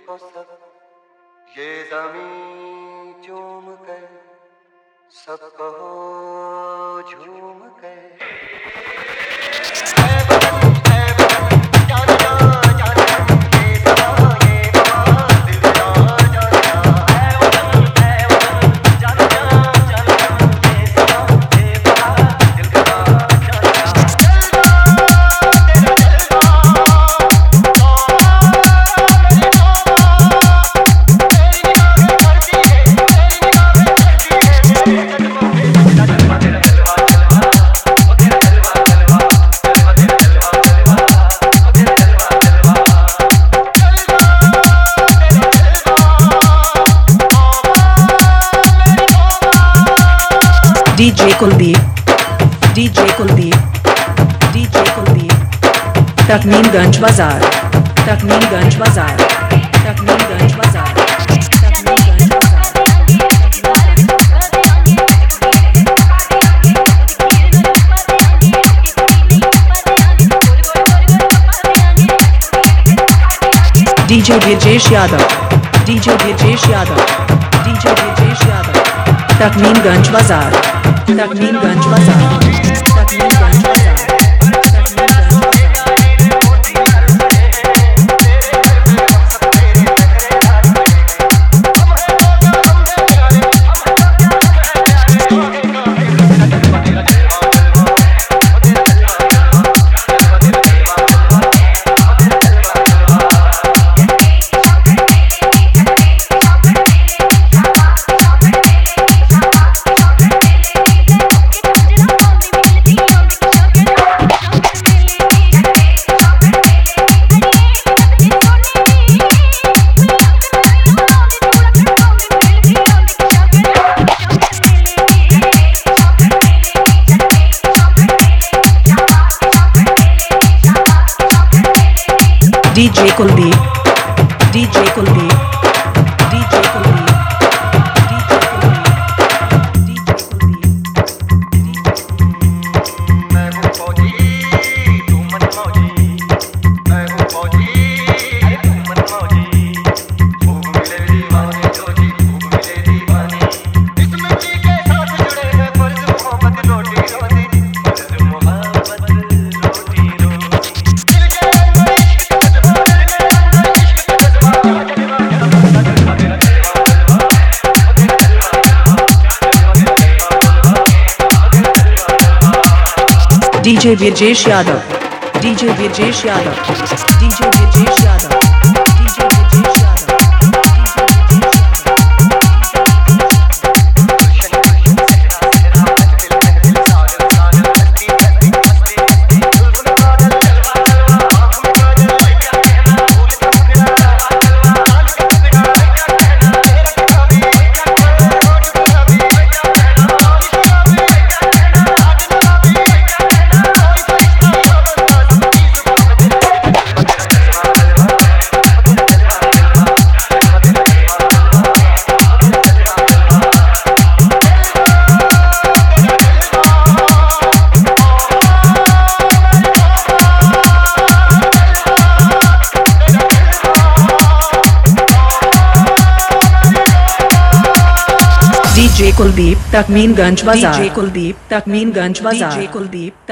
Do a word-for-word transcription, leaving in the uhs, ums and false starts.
को सब ये ज़मीं चूम कर सबको झूम कर D J Kuldeep, D J Kuldeep, D J Kuldeep, Takmeenganj Bazaar, Takmeenganj Bazaar, Takmeenganj Bazaar, Takmeenganj Bazaar. D J Virjesh Yadav, D J Virjesh Yadav, D J Virjesh Yadav, Takmeenganj Bazaar, Takmeenganj Bazaar, Takmeenganj Bazaar, Takmeenganj D J Kuldeep, D J Kuldeep, D J Kuldeep, D J Kuldeep, D J Kuldeep. मैं हूँ फौजी तू मन मौजी मैं हूँ फौजी अरे तू मन मौजी भूख मिले दीवाने रोजी भूख मिले दीवानी इस मिट्टी के साथ जुड़े हैं फर्ज मोहब्बत रोटी रोटी फर्ज मोहब्बत रोटी रोटी दिल के अंदर इश्क का जज्बा दिल के अंदर इश्क का जज्बा D J Virjesh Yadav, D J Virjesh Yadav, D J Virjesh Yadav, D J Virjesh Yadav, D J D J Kuldeep, Takmeenganj Bazaar, D J Kuldeep, Takmeenganj Bazaar, D J Kuldeep.